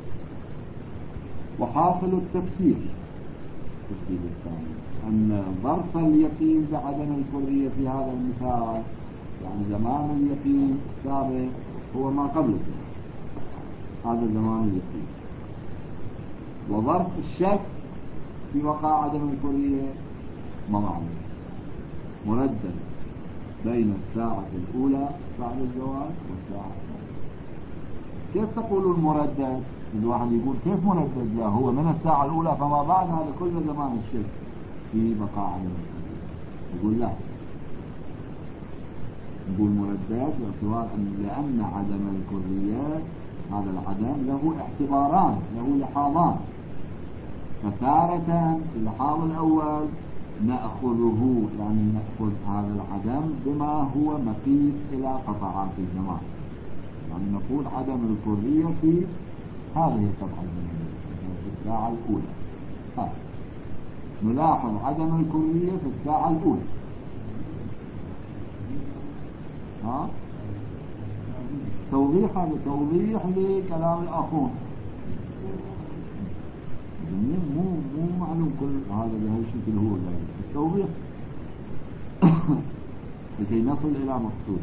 Speaker 1: وحاصل التفسير الثاني أن ظرف اليقين بعدم الكرية في هذا المثال يعني زمان اليقين السابق هو ما قبل الزوال، هذا زمان اليقين. وظرف الشك في وقع عدم الكرية مردد بين الساعة الأولى بعد الزوال والساعة الثانية. كيف تقول المردد؟ الواحد يقول كيف مردد؟ لا هو من الساعة الأولى فما بعد هذا كل زمان الشك في بقاء عدم الكرية. يقول لا، يقول مردد باعتبار لأن عدم الكرية هذا العدم له اعتباران، له لحاظان. فتارة اللحاظ الأول نأخذه يعني نأخذ هذا العدم بما هو مقيس إلى قطعات الزمان، يعني نقول عدم الكرية في هذه القطعة الزمنية في الساعة الأولى. نلاحظ عدم الكرية في الساعة الأولى. توضيح هذا توضيح لكلام الآخرون. مو معلوم كل هذا بهالشكل هو ذلك التوضيح لكي نصل إلى مقصود.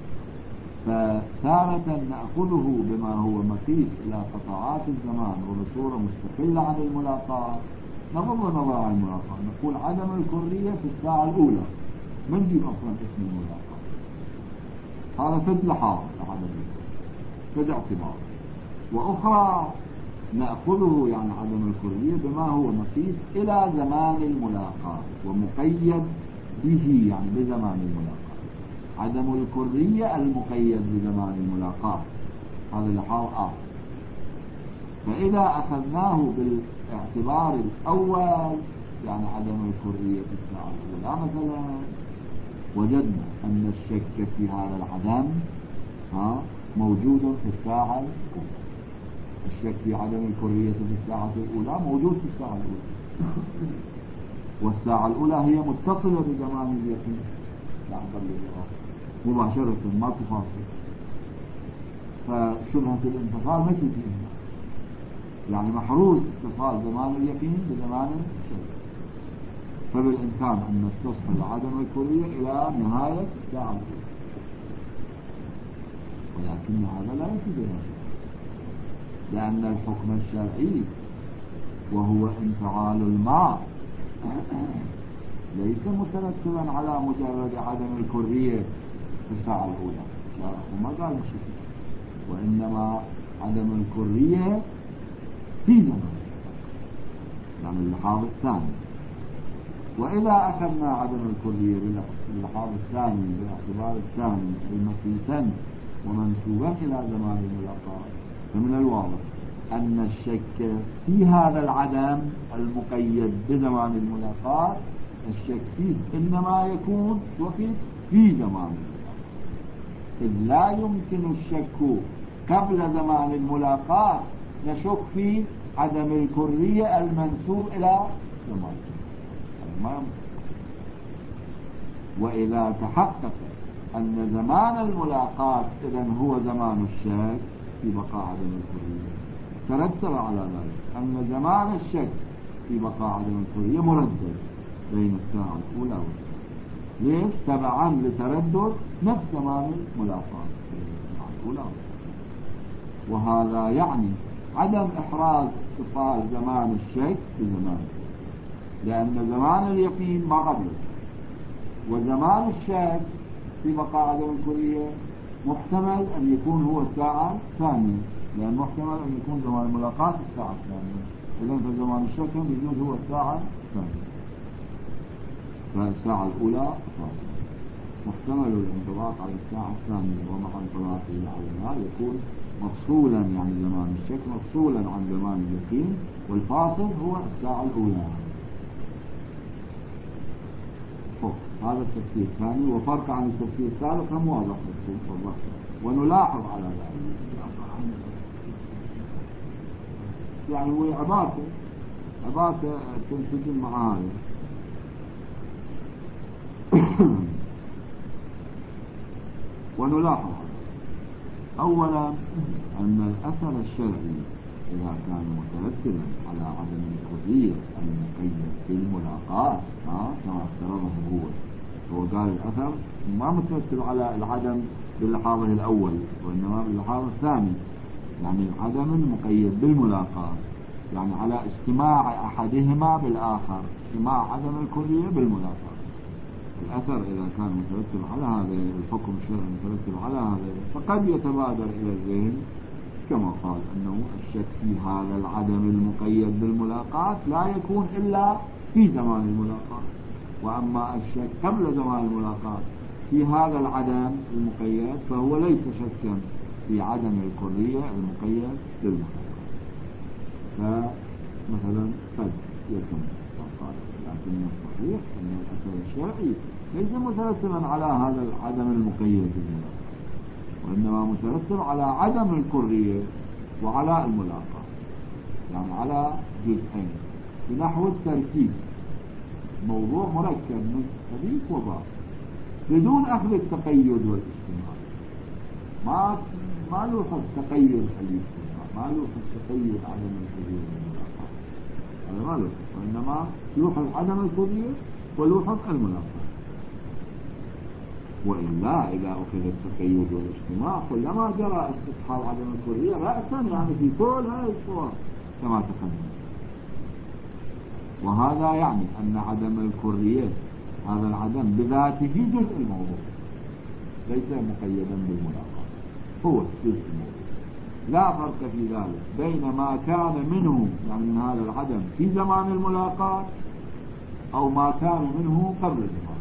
Speaker 1: فتارة نأخذه بما هو مقيس إلى قطعات الزمان وبصورة مستقلة عن الملاقاة، نغض نظر عن الملاقاة نقول عدم الكرية في الساعة الأولى من جيب أصلا اسم الملاقاة. هذا فد لحاظ فد اعتبار. وأخرى نأخذه يعني عدم الكرية بما هو مقيس إلى زمان الملاقاة ومقيد به يعني بزمان الملاقاة. عدم الكرية المقيد بزمان الملاقاة هذا لحاظ آخر. فإذا أخذناه بالاعتبار الأول يعني عدم الكرية في الساعة الأولى مثلا وجدنا أن الشك في هذا العدم موجود في الساعة الأولى. الشك في عدم الكرية في الساعة الأولى موجود في الساعة الأولى، والساعة الأولى هي متصلة بزمان اليقين لا قبل الزوال مباشرة ما تفاصل. فشبهة الانفصال ما تجي، يعني محروز اتصال زمان اليقين بزمان الشك، فبالإمكان أن نستصحب عدم الكلية إلى نهاية الساعة الأولى، ولكن هذا لا يفيد شيء، لأن الحكم الشرعي وهو انفعال الماء ليس مترتبا على مجرد عدم الكلية في الساعة الأولى، وما قال شيء، وإنما عدم الكلية في زمان، يعني اللحاظ الثاني. وإذا أخذنا عدم الكلية باللحاظ الثاني بالاعتبار الثاني المقيتا ومنسوبا إلى زمان الملاقاة، فمن الواضح أن الشك في هذا العدم المقيد بزمان الملاقاة، الشك فيه إنما يكون وقت في زمان الملاقاة، إذ لا يمكن الشك قبل زمان الملاقاة نشك في عدم الكلية المنسوب إلى زمان الملاقاة. وإذا تحقق أن زمان الملاقاة إذن هو زمان الشك في بقاء عدم الكلية، ترتب على ذلك أن زمان الشك في بقاء عدم الكلية مردد بين الساعة الأولى والثانية. ليش؟ تبعا لتردد نفس زمان الملاقاة الساعة الأولى والثانية. وهذا يعني عدم إحراز اتصال زمان الشك بزمان الشك، لأن زمان اليقين ما قبله، وزمان الشك في بقاء عدم الكلية محتمل أن يكون هو الساعة الثانية، لأن محتمل أن يكون زمان الملاقاة الساعة الثانية، إذن فزمان الشك يجوز هو الساعة الثانية، فالساعة الأولى فاصلة. محتمل الانطلاق على الساعة الثانية ومع انطلاقه عليها يكون مفصولا، يعني زمان الشك مفصولا عن زمان اليقين، والفاصل هو الساعة الأولى. هذا التفسير الثاني، وفرق عن التفسير السابق هم واضح ونلاحظ على ذلك يعني هو عبارته تنسجم مع هذا. ونلاحظ أولا أن الأثر الشرعي إذا كان مترتبا على عدم الكلية المقيد بالملاقاة كما افترضه هو قال الأثر ما مترتب على العدم باللحاظه الأول، وإنما باللحاظ الثاني، يعني العدم المقيد بالملاقاة، يعني على اجتماع أحدهما بالآخر، اجتماع عدم الكلية بالملاقاة. الأثر إذا كان مترتب على هذا الحكم الشرعي مترتب على هذا، فقد يتبادر إلى الذهن كما قال أنه الشك في هذا العدم المقيد بالملاقاة لا يكون إلا في زمان الملاقاة، وأما الشك قبل زمان الملاقاة في هذا العدم المقيد فهو ليس شكا في عدم الكلية المقيد بالملاقاة. فمثلا قد يكون لكن الصحيح أن الأثر الشرعي ليس مترتبا على هذا العدم المقيد بالملاقاة، وإنما مترتب على عدم الكلية وعلى الملاقاة، يعني على جزئين بنحو التركيب، موضوع مركب من حديث وباب بدون أخذ التقيد والاجتماع. ما يوحظ تقيد الاجتماع، ما يوحظ تقيد عدم الكلية والملاقاة، هذا ما يوحظ، وإنما يوحظ عدم الكلية ويوحظ الملاقاة. وإلا إذا أخذ التقيد والاجتماع كلما جرى استصحاب عدم الكلية رأسا، يعني في كل هذه الصور كما تقدم. وهذا يعني أن عدم الكلية هذا العدم بذاته جزء الموضوع، ليس مقيدا بالملاقاة، هو جزء الموضوع. لا فرق في ذلك بين ما كان منه، يعني من هذا العدم في زمان الملاقاة، أو ما كان منه قبل زمان.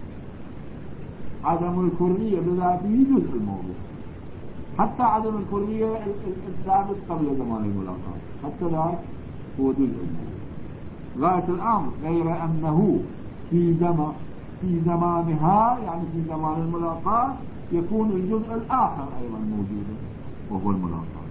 Speaker 1: عدم الكلية بذاته جزء الموضوع، حتى عدم الكلية الثابت قبل زمان الملاقاة، حتى ذلك هو جزء الموضوع غاية الأمر، غير أنه في زمانها، يعني في زمان الملاقاة يكون الجزء الآخر أيضا موجودا وهو الملاقاة.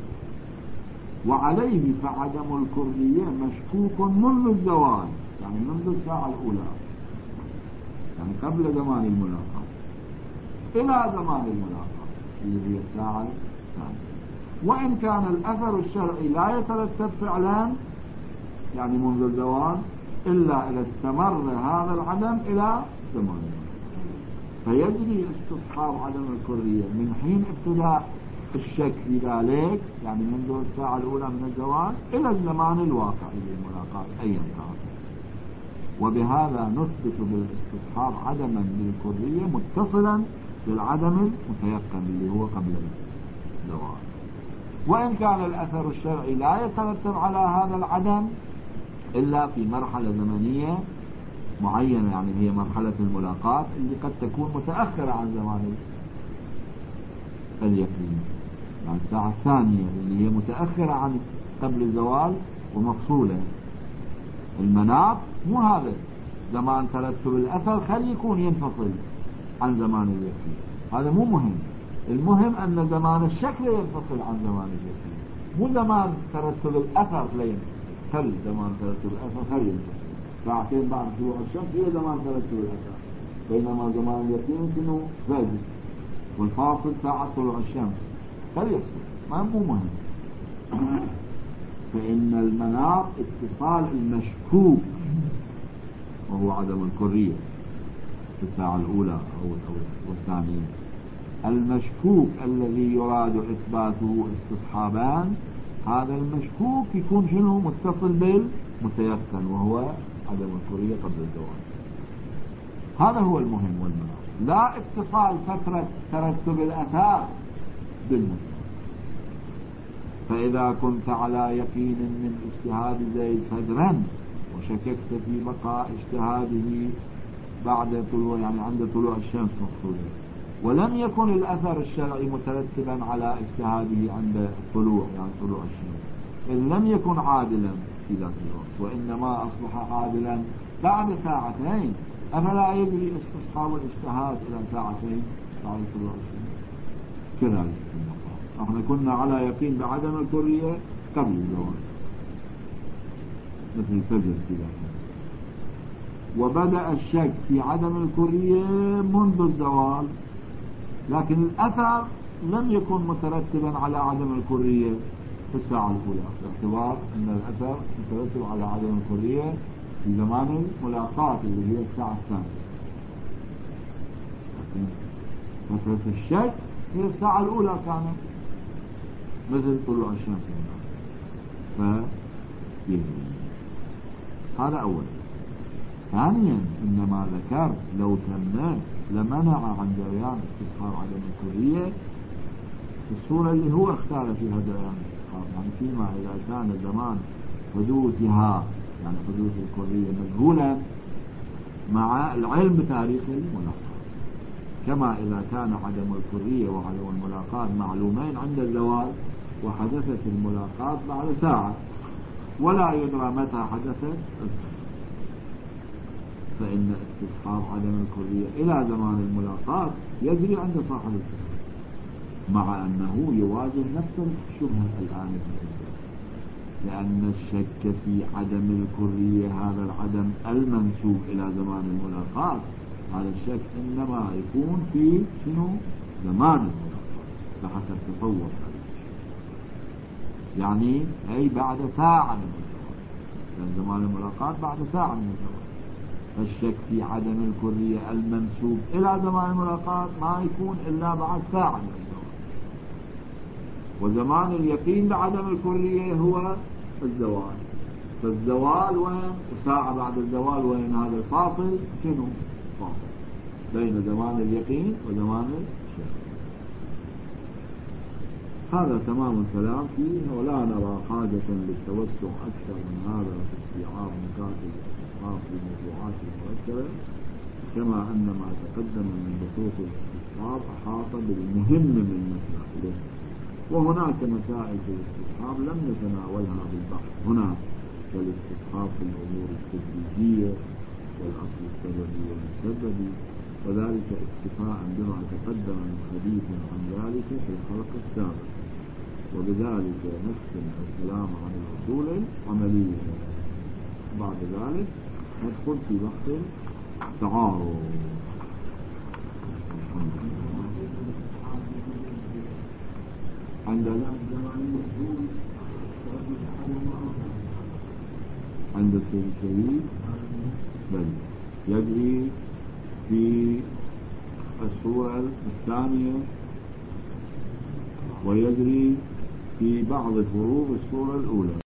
Speaker 1: وعليه فعدم الكلية مشكوك منذ الزوال، يعني منذ الساعة الأولى، يعني قبل زمان الملاقاة إلى زمان الملاقاة اللي هي الساعة وإن كان الأثر الشرعي لا يترتب فعلا يعني منذ الزوال إلا إذا استمر هذا العدم إلى زمان، فيجري استصحاب عدم الكرية من حين ابتداء الشك في ذلك يعني منذ الساعة الأولى من الزوال إلى الزمان الواقع للملاقاة أيا كان. وبهذا نثبت بالاستصحاب عدما للكرية متصلا بالعدم المتيقن اللي هو قبل الزوال. وإن كان الأثر الشرعي لا يترتب على هذا العدم إلا في مرحلة زمنية معينة، يعني هي مرحلة الملاقاة اللي قد تكون متأخرة عن زمان اليقين، يعني الساعة الثانية اللي هي متأخرة عن قبل الزوال ومفصولة. المناط مو هذا زمان ترتب الأثر، خلي يكون ينفصل عن زمان اليقين، هذا مو مهم. المهم أن زمان الشك لا ينفصل عن زمان اليقين، مو زمان ترتب الأثر لا ينفصل، خلي زمان ترتب الأثر خلي ينفصل. ساعتين بعد طلوع الشمس هي زمان ترتب الأثر، بينما زمان اليقين شنو فجر، والفاصل ساعة طلوع الشمس خلي يفصل، ما مو مهم. فإن المناط اتصال المشكوك وهو عدم الكرية في الساعة الأولى أو الثانية. المشكوك الذي يراد إثباته استصحابان، هذا المشكوك يكون شنو متصل بالمتيقن وهو عدم الكرية قبل الزوال. هذا هو المهم والمناط، لا اتصال فترة ترتب الأثار بالمتيقن. فإذا كنت على يقين من اجتهاد زيد فجرا وشككت في بقاء اجتهاده بعد طلوع يعني عند طلوع الشمس مقصودا، ولم يكن الأثر الشرعي مترتبا على اجتهاده عند الطلوع يعني طلوع الشمس، إن لم يكن عادلا في ذاك الوقت وإنما أصبح عادلا بعد ساعتين، أفلا يجري استصحاب الاجتهاد إلى ساعتين بعد طلوع الشمس؟ كذلك احنا كنا على يقين بعدم الكرية قبل الزوال مثل الفجر كذا، وبدأ الشك في عدم الكرية منذ الزوال، لكن الأثر لم يكن مترتبا على عدم الكرية في الساعة الأولى، باعتبار أن الأثر مترتب على عدم الكرية في زمان الملاقاة اللي هي الساعة الثانية. فترة الشك هي الساعة الأولى كانت مثل طلوع الشمس، هذا أولا. ثانيا إنما ذكر لو تم لمنع عن جريان استصحاب عدم الكرية في الصورة اللي هو اختار فيها جريان الاستصحاب، يعني فيما إذا كان زمان حدوثها يعني حدوث الكرية مجهولا مع العلم بتاريخ الملاقاة، كما إذا كان عدم الكرية وعدم الملاقاة معلومين عند الزوال وحدثت الملاقاة بعد ساعة ولا يدرى متى حدثت، فإن استصحاب عدم الكرية إلى زمان الملاقاة يجري عند صاحب الكرية، مع أنه يواجه نفس الشبهة الآن، لأن الشك في عدم الكرية هذا العدم المنسوب إلى زمان الملاقاة، هذا الشك إنما يكون في شنو زمان الملاقاة بحسب تصور يعني أي بعد ساعة من الزوال، لأن زمان الملاقاة بعد ساعة من الزوال. فالشك في عدم الكرية المنسوب إلى زمان الملاقاة ما يكون إلا بعد ساعة من الزوال، وزمان اليقين بعدم الكرية هو الزوال. فالزوال وين وساعة بعد الزوال وين؟ هذا الفاصل شنو؟ فاصل بين زمان اليقين وزمان الشك. هذا تمام الكلام فيه، ولا نرى حاجة للتوسع أكثر من هذا في استيعاب مكاتب الاستصحاب في الموضوعات المرتبة، كما أن ما تقدم من بحوث الاستصحاب أحاط بالمهم من مسائله، وهناك مسائل في الاستصحاب لم نتناولها بالبحث هنا كالاستصحاب في الأمور التدريجية والأصل السببي والمسببي، وذلك اكتفاء بما تقدم من حديث عن ذلك في الحلقة السابقة. وبذلك نختم الكلام عن الأصول العملية. بعد ذلك ندخل في بحث التعارض. عند الشهيد بل يدري في الصورة الثانية ويدري في بعض فروض الصورة الأولى.